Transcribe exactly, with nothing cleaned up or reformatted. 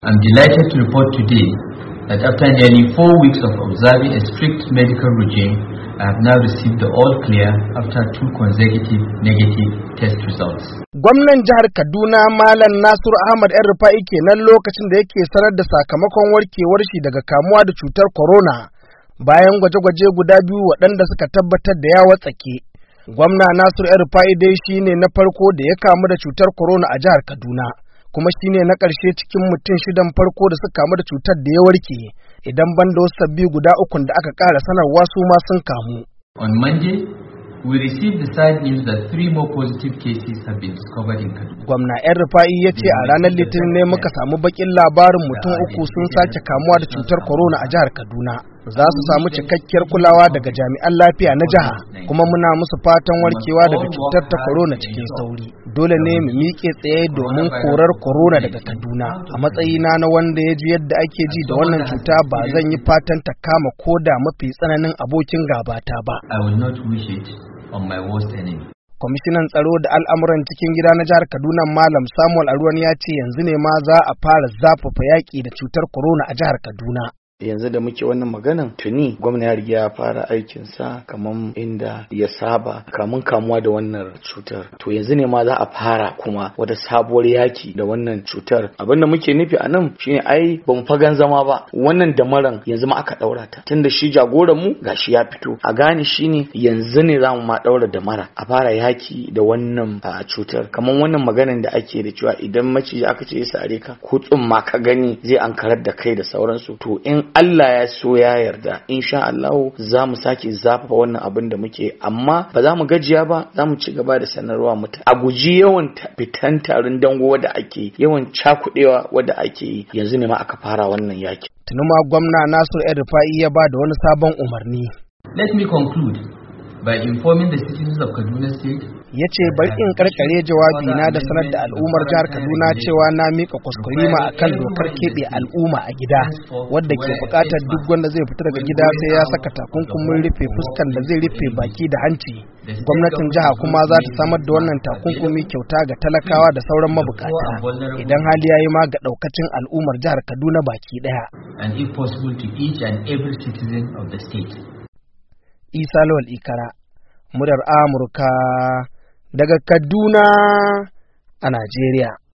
I'm delighted to report today that after nearly four weeks of observing a strict medical regime, I have now received the all clear after two consecutive negative test results. Gwamnan jihar Kaduna Malam Nasiru Ahmad El-Rufai kenan lokacin da yake sanar da sakamakon warkewar shi daga kamuwa da cutar corona bayan gwaje-gwaje guda biyu waɗanda suka tabbatar da ya watsake. Gwamna Nasiru El-Rufai dai shine na farko da ya kamu da cutar corona a jihar Kaduna, kuma shine na ƙarshe cikin mutum shidan farko da suka kamu da cutar da ya warke, idan banda wasu sabbi guda ukun da aka ƙara sanarwa su ma sun kamu. On Monday, we received the sad news that three more positive cases have been discovered in Kaduna. Gwamna El-Rufai ya ce a ranar Litinin ne muka samu bakin labarin mutum uku sun sake kamuwa da cutar corona a jihar Kaduna. Za su samu cikakkiyar kulawa daga jami'an lafiya na jiha, kuma muna musu fatan warkewa daga cutar ta corona cikin sauri. Dole ne mu miƙe tsaye domin korar corona daga Kaduna. A matsayina na wanda ya ji yadda ake ji da wannan cuta, ba zan yi fatan ta kama koda mafi tsananin abokin gabata ba. I will not wish it on my worst enemy. Kwamishinan tsaro da al'amuran cikin gida na jihar Kaduna Malam Samuel Aruwan ya ce yanzu ne ma za a fara zafafa yaƙi da cutar corona a jihar Kaduna. Yanzu da muke wannan maganan tuni gwamna ya riga ya fara aikinsa kamar inda ya saba kamun kamuwa da wannan cutar. To yanzu ne ma za a fara kuma wata sabuwar yaki da wannan cutar. Abin da muke nufi a nan shine ai ba mu fagan zama ba, wannan damaran yanzu ma aka daura ta, tunda shi jagoran mu gashi ya fito. A gane shine yanzu ne za mu ma daura damara a fara yaki da wannan cutar. Kamar wannan maganan da ake da cewa idan maciji aka ce ya sare ka ko tsumma ka gani zai ankarar da kai da sauransu. To in Allah ya so ya yarda, insha Allah za mu sake zafafa wannan abin da muke, amma ba za mu gajiya ba, za mu ci gaba da sanarwa mutane a guji yawan fitan tarin dango wadda ake yawan cakudewa wadda ake yi. Yanzu ne ma aka fara wannan yaki. Tuni ma gwamna Nasiru El-Rufai ya ba da wani sabon umarni. Let me conclude by informing the citizens of Kaduna State. Ya ce bari in karkare jawabi na da sanar da al'ummar jihar Kaduna cewa na mika kuskurima akan dokar keɓe al'umma a gida, wadda ke buƙatar duk wanda zai fita daga gida sai ya saka takunkumin rufe fuskan da zai rufe baki da hanci. Gwamnatin jiha kuma za ta samar da wannan takunkumi kyauta ga talakawa da sauran mabukata, idan hali ya yi ma ga ɗaukacin al'ummar jihar Kaduna baki ɗaya. And if possible to each and every citizen of the state. Isa Lawal Ikara, muryar Amurka daga Kaduna a Najeriya.